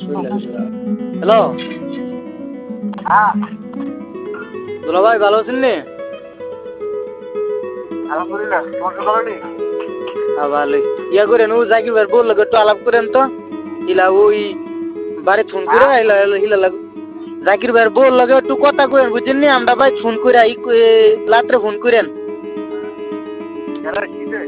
Hello হ্যাঁ, দুলা ভাই, ভালো আছেন নি? আলহামদুলিল্লাহ। তোমার কি ভালো নেই? হ্যাঁ ভালোই। ইয়া করেন, ও জাকির ভাই বললো একটু আলাপ করেন তো। ইলা ওই বাড়ি ফোন করে হ্যাঁ, ইলা ইলা জাকির ভাইয়ের বউর লগে একটু কথা কইেন, বুঝছেন নি? আমরা ভাই ফোন করে রাত্রে ফোন করেন। এরা শীতে